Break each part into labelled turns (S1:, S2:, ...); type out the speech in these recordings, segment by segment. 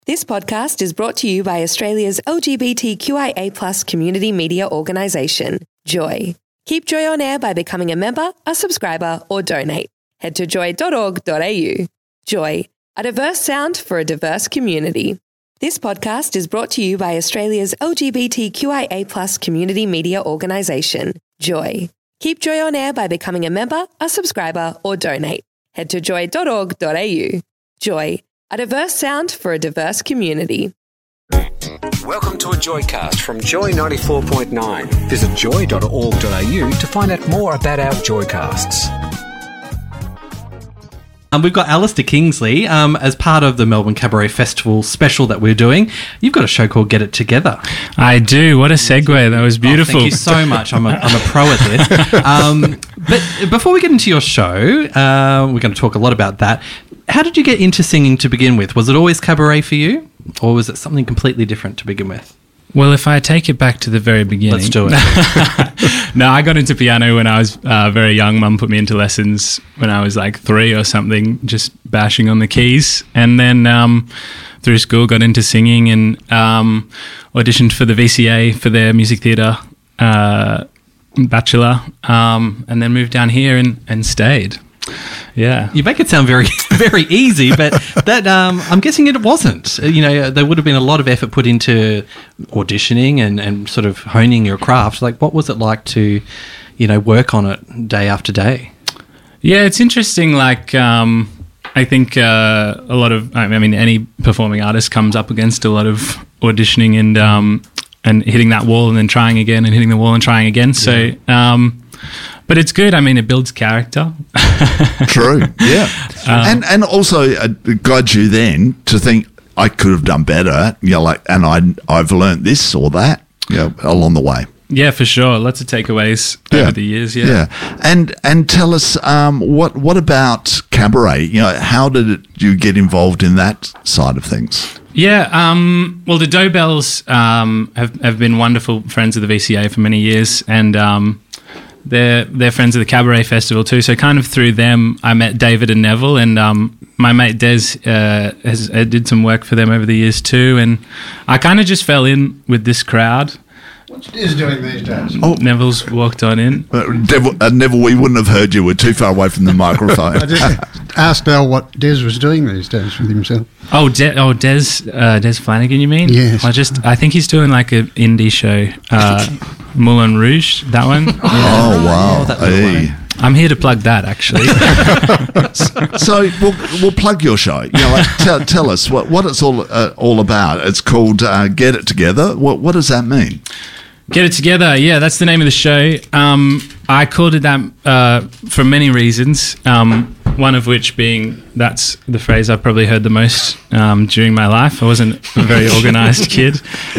S1: This podcast is brought to you by Australia's LGBTQIA+ community media organisation, Joy. Keep Joy on air by becoming a member, a subscriber, or donate. Head to joy.org.au. Joy, a diverse sound for a diverse community. This podcast is brought to you by Australia's LGBTQIA+ community media organisation, Joy. Keep Joy on air by becoming a member, a subscriber, or donate. Head to joy.org.au. Joy, a diverse sound for a diverse community.
S2: Welcome to a Joycast from Joy 94.9. Visit joy.org.au to find out more about our Joycasts.
S3: We've got Alistair Kingsley as part of the Melbourne Cabaret Festival special that we're doing. You've got a show called Get It Together.
S4: I do. What a segue. That was beautiful.
S3: Thank you so much. I'm a pro at this. But before we get into your show, we're going to talk a lot about that. How did you get into singing to begin with? Was it always cabaret for you, or was it something completely different to begin with?
S4: Well, if I take it back to the very beginning.
S3: Let's do it.
S4: No, I got into piano when I was very young. Mum put me into lessons when I was like 3 or something, just bashing on the keys. And then through school got into singing and auditioned for the VCA for their music theatre bachelor, and then moved down here and stayed. Yeah,
S3: you make it sound very, very easy, but that I'm guessing it wasn't. You know, there would have been a lot of effort put into auditioning and sort of honing your craft. Like, what was it like to, work on it day after day?
S4: Yeah, it's interesting. Like, I think a lot of, any performing artist comes up against a lot of auditioning and hitting that wall and then trying again and hitting the wall and trying again. So. But it's good. it builds character.
S5: True, yeah. And also guides you then to think, I could have done better, and I've learned this or that, along the way.
S4: Yeah, for sure. Lots of takeaways over the years, yeah.
S5: And tell us, what about cabaret? How did you get involved in that side of things?
S4: Yeah, well, the Dobells have been wonderful friends of the VCA for many years, and they're friends of the Cabaret Festival too. So kind of through them, I met David and Neville, and my mate Des did some work for them over the years too. And I kind of just fell in with this crowd.
S6: What's Des doing these days?
S4: Oh, Neville's walked on in.
S5: Neville, we wouldn't have heard you. We're too far away from the microphone.
S6: I just asked Al what Des was doing these days with himself.
S4: Des Flanagan, you mean?
S6: Yes.
S4: I think he's doing like an indie show, Moulin Rouge, that one. Yeah.
S5: Oh, wow.
S4: Hey. I'm here to plug that, actually.
S5: So we'll plug your show. Tell us what it's all about. It's called Get It Together. What does that mean?
S4: Get It Together, yeah, that's the name of the show. I called it that for many reasons, one of which being that's the phrase I probably heard the most during my life. I wasn't a very organised kid.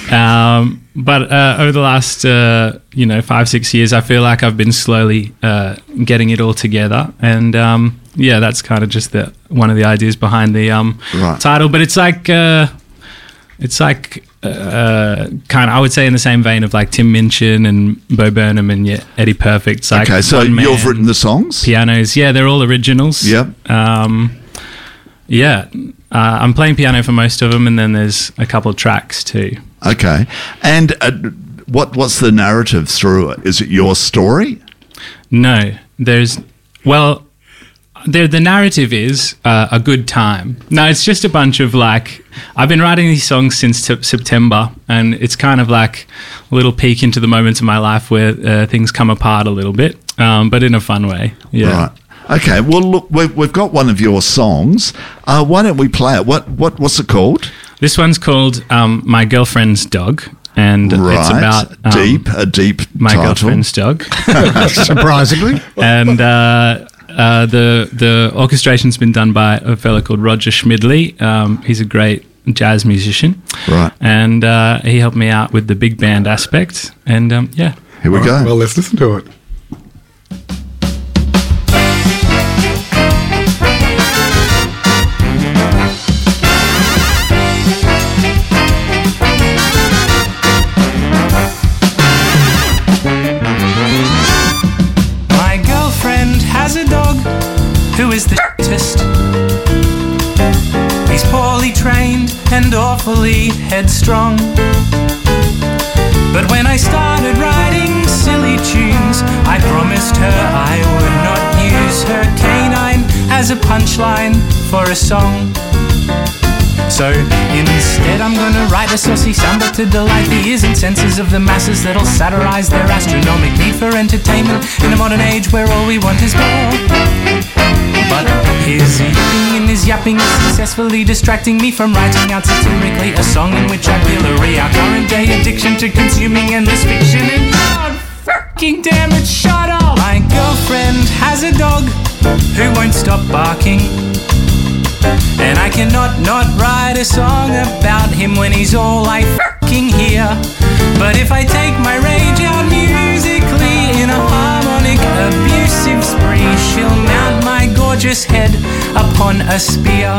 S4: But over the last, 5-6 years, I feel like I've been slowly getting it all together. And, that's kind of just one of the ideas behind the title. But it's like kind of, I would say in the same vein of like Tim Minchin and Bo Burnham and Eddie Perfect. It's like
S5: okay, so you've written the songs?
S4: Pianos. Yeah, they're all originals.
S5: Yep.
S4: I'm playing piano for most of them, and then there's a couple of tracks too.
S5: Okay. And what's the narrative through it? Is it your story?
S4: No. The narrative is a good time. No, it's just a bunch of I've been writing these songs since September, and it's kind of like a little peek into the moments of my life where things come apart a little bit, but in a fun way. Yeah.
S5: Right. Okay. Well, look, we've got one of your songs. Why don't we play it? What's it called?
S4: This one's called My Girlfriend's Dog. And it's about
S5: a deep
S4: my
S5: title.
S4: Girlfriend's Dog.
S6: Surprisingly.
S4: And the orchestration's been done by a fellow called Roger Schmidley. He's a great jazz musician.
S5: Right.
S4: And he helped me out with the big band aspect. And
S5: here we go.
S6: Well, let's listen to it.
S7: Who is the shittest? He's poorly trained and awfully headstrong. But when I started writing silly tunes, I promised her I would not use her canine as a punchline for a song. So instead I'm gonna write a saucy samba to delight the ears and senses of the masses that'll satirize their astronomic need for entertainment in a modern age where all we want is more. But his yipping and his yapping is successfully distracting me from writing out satirically a song in which I pillory our current day addiction to consuming endless fiction. And God fucking damn it, shut up! My girlfriend has a dog who won't stop barking, and I cannot not write a song about him when he's all I fucking hear. But if I take my rage out musically in a harmonic abusive spree, she'll mount my gorgeous head upon a spear.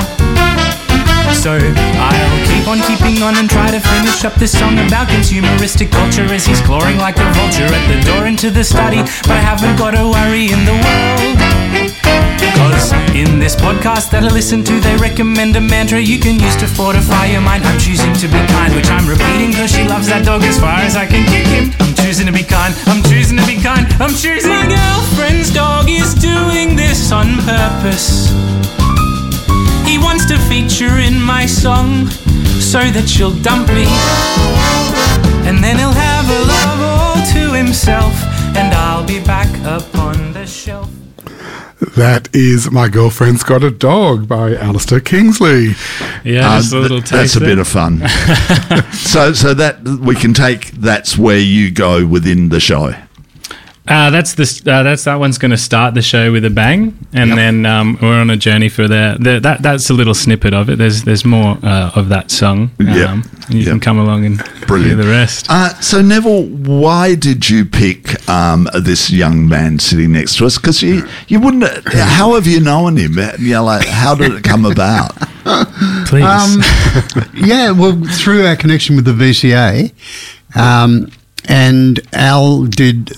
S7: So I'll keep on keeping on and try to finish up this song about consumeristic culture as he's clawing like a vulture at the door into the study. But I haven't got a worry in the world, 'cause in this podcast that I listen to, they recommend a mantra you can use to fortify your mind. I'm choosing to be kind, which I'm repeating because she loves that dog as far as I can kick him. I'm choosing to be kind, I'm choosing to be kind, I'm choosing. My girlfriend's dog is doing this on purpose. He wants to feature in my song so that she'll dump me, and then he'll have a love all to himself, and I'll be back upon the shelf.
S8: That is My Girlfriend's Got a Dog by Alistair Kingsley.
S4: Yeah, just a little taste.
S5: That's a bit of fun. so that we can take, that's where you go within the show.
S4: That's that one's going to start the show with a bang, and then we're on a journey for that's a little snippet of it. There's more of that song. You can come along and hear the rest.
S5: So Neville, why did you pick this young man sitting next to us? Because you wouldn't. How have you known him? Like, how did it come about?
S4: Please.
S6: Well, through our connection with the VCA. And Al did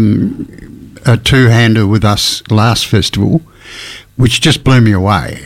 S6: a two-hander with us last festival, which just blew me away.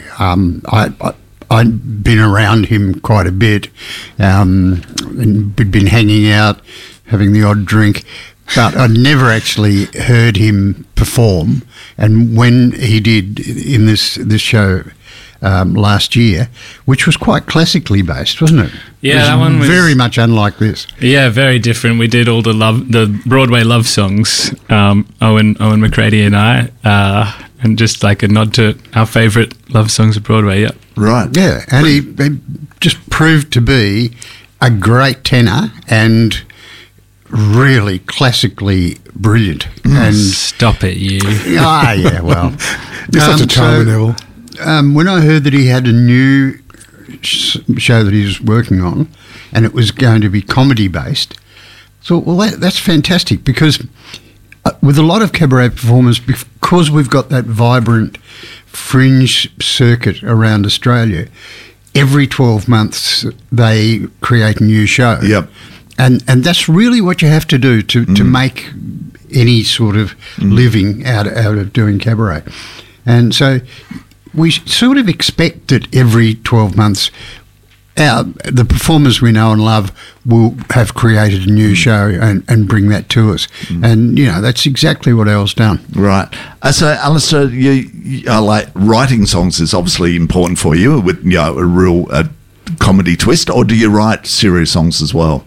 S6: I'd been around him quite a bit, and we'd been hanging out, having the odd drink, but I'd never actually heard him perform. And when he did in this show last year, which was quite classically based, wasn't it?
S4: Yeah, that one was
S6: very much unlike this.
S4: Yeah, very different. We did all the Broadway love songs, Owen McCready and I, and just like a nod to our favourite love songs of Broadway. Yeah,
S5: right.
S6: Yeah, and he just proved to be a great tenor and really classically brilliant. And
S4: stop it, you.
S6: Yeah, well,
S8: You're such a charmer, Neville.
S6: When I heard that he had a new show that he was working on, and it was going to be comedy based, I thought, well, that's fantastic, because with a lot of cabaret performers, because we've got that vibrant fringe circuit around Australia, every 12 months they create a new show.
S5: Yep.
S6: And that's really what you have to do to make any sort of living out of doing cabaret. And so we sort of expect that every 12 months the performers we know and love will have created a new show and bring that to us. And, that's exactly what Al's done.
S5: Right. So, Alistair, you like writing songs is obviously important for you with a real comedy twist, or do you write serious songs as well?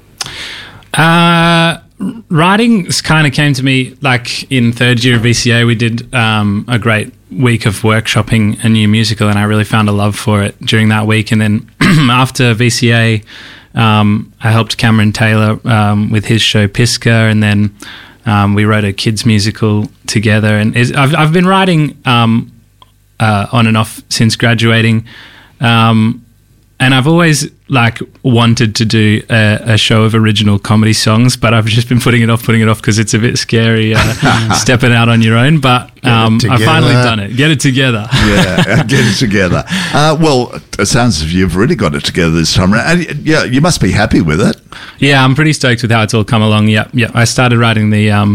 S4: Writing kind of came to me like in third year of VCA. We did a great week of workshopping a new musical, and I really found a love for it during that week. And then after VCA, I helped Cameron Taylor with his show Pisca, and then we wrote a kids musical together. And I've been writing on and off since graduating, and I've always wanted to do a show of original comedy songs, but I've just been putting it off because it's a bit scary stepping out on your own. But I've finally done it. Get it together.
S5: Yeah, get it together. Well, it sounds as if you've really got it together this time around. And, you must be happy with it.
S4: Yeah, I'm pretty stoked with how it's all come along. Yeah. I started writing the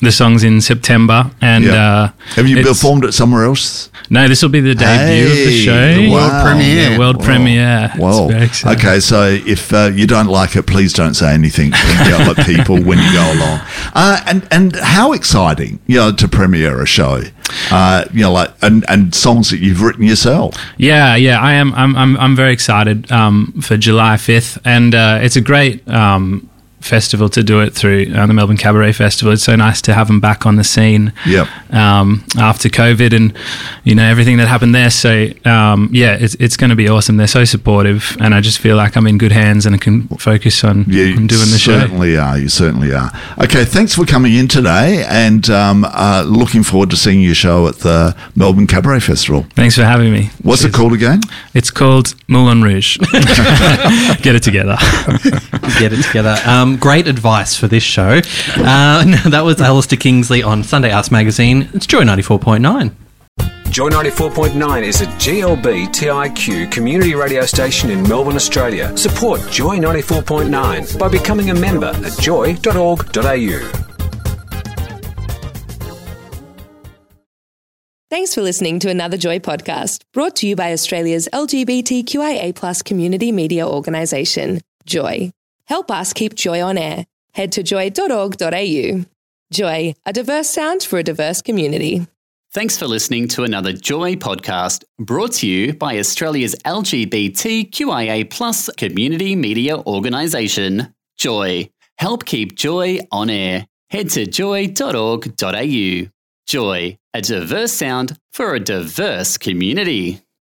S4: the songs in September. And
S5: have you performed it somewhere else?
S4: No, this will be the debut of the show.
S6: The world premiere.
S4: The world premiere.
S5: Well, okay, so if you don't like it, please don't say anything to yell at people when you go along. And how exciting, to premiere a show, and songs that you've written yourself.
S4: Yeah, I am. I'm very excited for July 5th, and it's a great festival to do it through, the Melbourne Cabaret Festival. It's so nice to have them back on the scene.
S5: Yep.
S4: After COVID and everything that happened there. So it's going to be awesome. They're so supportive, and I just feel like I'm in good hands and I can focus on doing the show.
S5: You certainly are. Okay, thanks for coming in today, and looking forward to seeing your show at the Melbourne Cabaret Festival.
S4: Thanks for having me.
S5: What's it called again?
S4: It's called Moulin Rouge. Get it together.
S3: Get it together. Great advice for this show. That was Alistair Kingsley on Sunday Arts Magazine. It's Joy 94.9.
S2: Joy 94.9 is a GLB TIQ community radio station in Melbourne, Australia. Support Joy 94.9 by becoming a member at joy.org.au.
S1: Thanks for listening to another Joy podcast, brought to you by Australia's LGBTQIA+ community media organisation, Joy. Help us keep Joy on air. Head to joy.org.au. Joy, a diverse sound for a diverse community.
S9: Thanks for listening to another Joy podcast, brought to you by Australia's LGBTQIA+ community media organisation, Joy. Help keep Joy on air. Head to joy.org.au. Joy, a diverse sound for a diverse community.